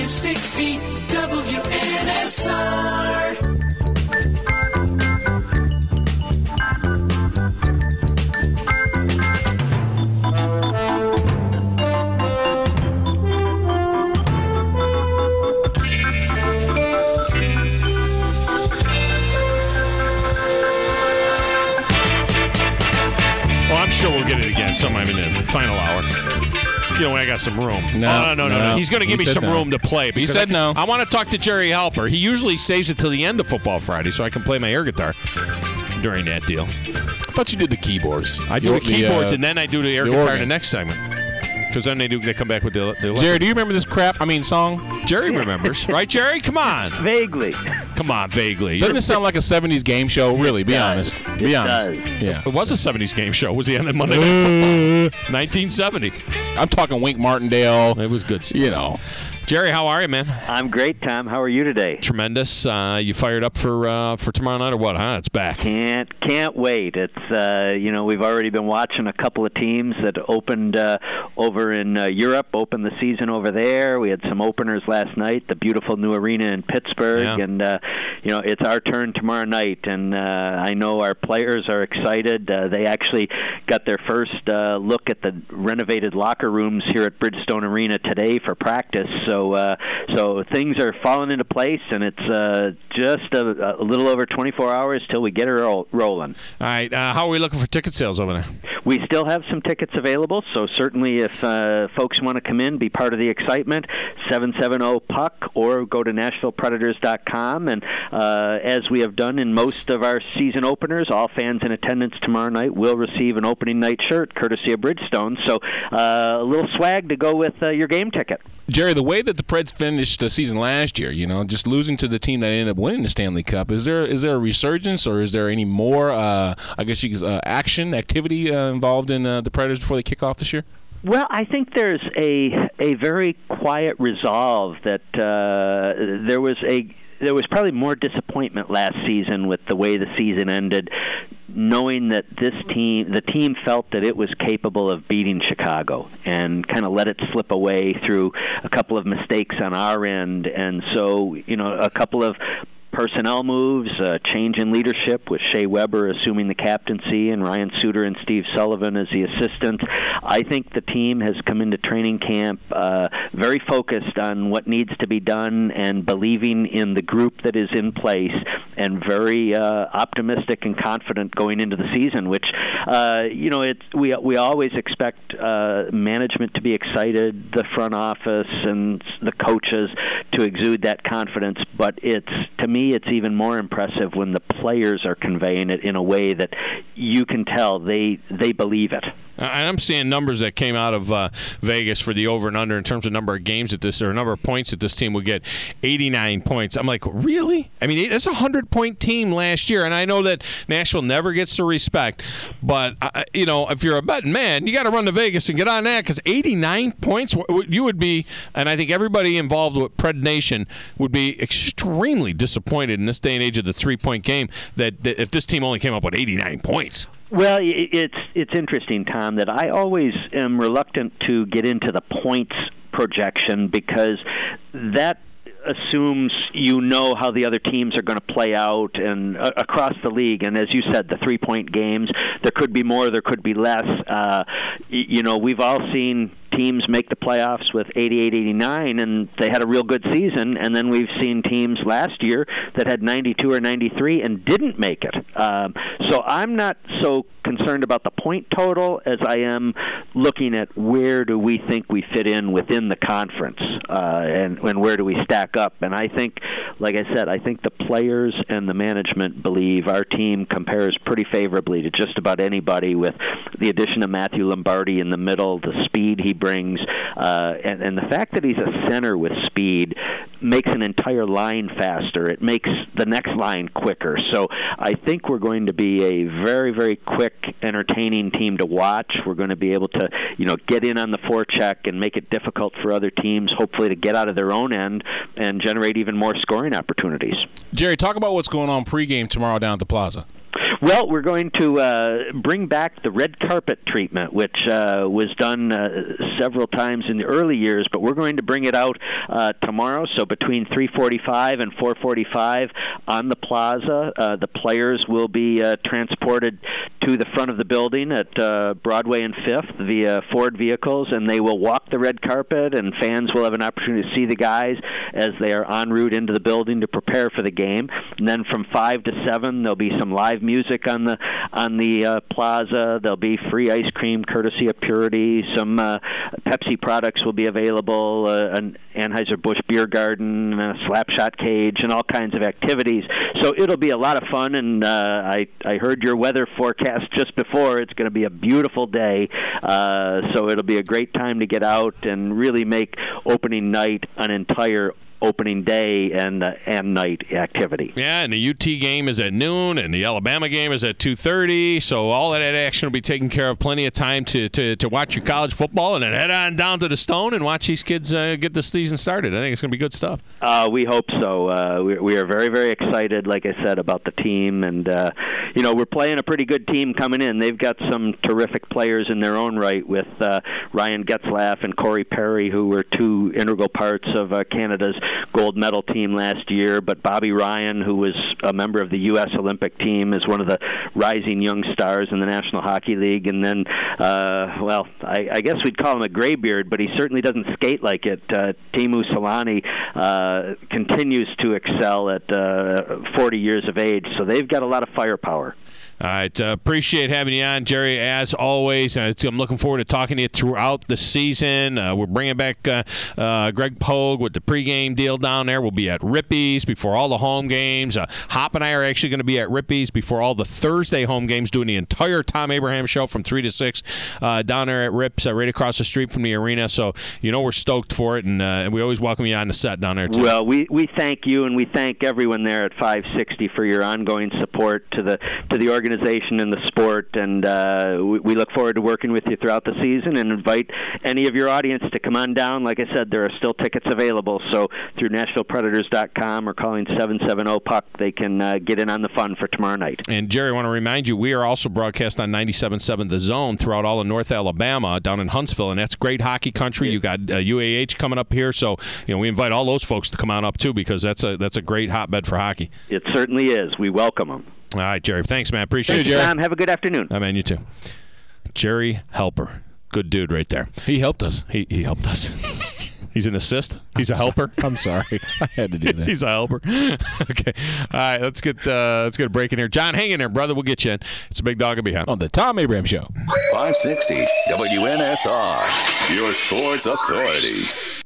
560 WNSR. I'm sure we'll get it again sometime in the final hour. You know, when I got some room. No. He's going to give me some room to play. He said no. I want to talk to Jerry Halper. He usually saves it till the end of Football Friday so I can play my air guitar during that deal. I thought you did the keyboards. I do the keyboards, and then I do the air guitar in the next segment. Because then they come back with the Jerry, do you remember this song? Jerry remembers. Right, Jerry? Come on. Vaguely. Come on, vaguely. Doesn't it sound like a 70s game show? Really, be honest. Be honest. Does. Yeah. It was a 70s game show. Was he on Monday Night Football? 1970. I'm talking Wink Martindale. It was good stuff. You know. Jerry, how are you, man? I'm great, Tom. How are you today? Tremendous. You fired up for tomorrow night or what? Huh? It's back. Can't wait. It's we've already been watching a couple of teams that opened over in Europe. Opened the season over there. We had some openers last night. The beautiful new arena in Pittsburgh, and it's our turn tomorrow night. And I know our players are excited. They actually got their first look at the renovated locker rooms here at Bridgestone Arena today for practice. So things are falling into place, and it's just a little over 24 hours till we get it rolling. All right. How are we looking for ticket sales over there? We still have some tickets available, so certainly if folks want to come in, be part of the excitement, 770-PUCK, or go to NashvillePredators.com. And as we have done in most of our season openers, all fans in attendance tomorrow night will receive an opening night shirt courtesy of Bridgestone. So a little swag to go with your game ticket. Jerry, the way that the Preds finished the season last year, just losing to the team that ended up winning the Stanley Cup, is there a resurgence, or is there any more, activity involved in the Predators before they kick off this year? Well, I think there's a very quiet resolve that there was probably more disappointment last season with the way the season ended, knowing that the team felt that it was capable of beating Chicago and kind of let it slip away through a couple of mistakes on our end. And so, a couple of personnel moves, change in leadership with Shea Weber assuming the captaincy and Ryan Suter and Steve Sullivan as the assistants. I think the team has come into training camp very focused on what needs to be done and believing in the group that is in place, and very optimistic and confident going into the season, which, we always expect management to be excited, the front office and the coaches to exude that confidence, but to me, it's even more impressive when the players are conveying it in a way that you can tell they believe it. And I'm seeing numbers that came out of Vegas for the over and under in terms of number of games or number of points that this team would get. 89 points. I'm like, really? I mean, it's a 100-point team last year, and I know that Nashville never gets the respect. But if you're a betting man, you got to run to Vegas and get on that, because 89 points, you would be, and I think everybody involved with Pred Nation would be extremely disappointed in this day and age of the 3-point game that if this team only came up with 89 points. Well, it's interesting, Tom, that I always am reluctant to get into the points projection, because that assumes how the other teams are going to play out and across the league. And as you said, the 3-point games, there could be more, there could be less. We've all seen teams make the playoffs with 88, 89, and they had a real good season. And then we've seen teams last year that had 92 or 93 and didn't make it. So I'm not so concerned about the point total as I am looking at where do we think we fit in within the conference, and where do we stack up. And I think, like I said, I think the players and the management believe our team compares pretty favorably to just about anybody, with the addition of Matthew Lombardi in the middle, the speed he brings, and the fact that he's a center with speed makes an entire line faster. It makes the next line quicker. So I think we're going to be a very, very quick, entertaining team to watch. We're going to be able to, get in on the forecheck and make it difficult for other teams, hopefully, to get out of their own end and generate even more scoring opportunities. Jerry, talk about what's going on pregame tomorrow down at the Plaza. Well, we're going to bring back the red carpet treatment, which was done several times in the early years, but we're going to bring it out tomorrow. So between 3:45 and 4:45 on the plaza, the players will be transported to the front of the building at Broadway and 5th via Ford vehicles, and they will walk the red carpet, and fans will have an opportunity to see the guys as they are en route into the building to prepare for the game. And then from 5 to 7, there'll be some live music on the plaza. There'll be free ice cream courtesy of Purity. Some Pepsi products will be available, an Anheuser-Busch beer garden, a slapshot cage, and all kinds of activities. So it'll be a lot of fun, and I heard your weather forecast just before. It's going to be a beautiful day, so it'll be a great time to get out and really make opening night an entire opening day and night activity. Yeah, and the UT game is at noon, and the Alabama game is at 2:30. So all of that action will be taken care of. Plenty of time to watch your college football, and then head on down to the Stone and watch these kids get the season started. I think it's going to be good stuff. We hope so. We are very, very excited, like I said, about the team, and we're playing a pretty good team coming in. They've got some terrific players in their own right, with Ryan Getzlaff and Corey Perry, who were two integral parts of Canada's gold medal team last year. But Bobby Ryan, who was a member of the U.S. Olympic team, is one of the rising young stars in the National Hockey League. And then, I guess we'd call him a graybeard, but he certainly doesn't skate like it. Teemu Selanne continues to excel at 40 years of age, so they've got a lot of firepower. All right. Appreciate having you on, Jerry, as always. I'm looking forward to talking to you throughout the season. We're bringing back Greg Pogue with the pregame deal down there. We'll be at Rippey's before all the home games. Hop and I are actually going to be at Rippey's before all the Thursday home games, doing the entire Tom Abraham show from 3 to 6 down there at Rips, right across the street from the arena. So, we're stoked for it, and we always welcome you on the set down there, too. Well, we thank you, and we thank everyone there at 560 for your ongoing support to the organization and the sport, and we look forward to working with you throughout the season, and invite any of your audience to come on down. Like I said, there are still tickets available, so through NashvillePredators.com or calling 770-PUCK, they can get in on the fun for tomorrow night. And Jerry, I want to remind you, we are also broadcast on 97.7 The Zone throughout all of North Alabama, down in Huntsville, and that's great hockey country. You got UAH coming up here, so we invite all those folks to come on up too, because that's a great hotbed for hockey. It certainly is. We welcome them. All right, Jerry. Thanks, man. Appreciate it, Jerry. Tom, have a good afternoon. I mean, you too. Jerry Helper. Good dude right there. He helped us. He helped us. He's an assist? He's a helper? I'm sorry. I had to do that. He's a helper. Okay. All right, let's get a break in here. John, hang in there, brother. We'll get you in. It's a Big Dog and Behind. On the Tom Abraham Show. 560 WNSR, your sports authority.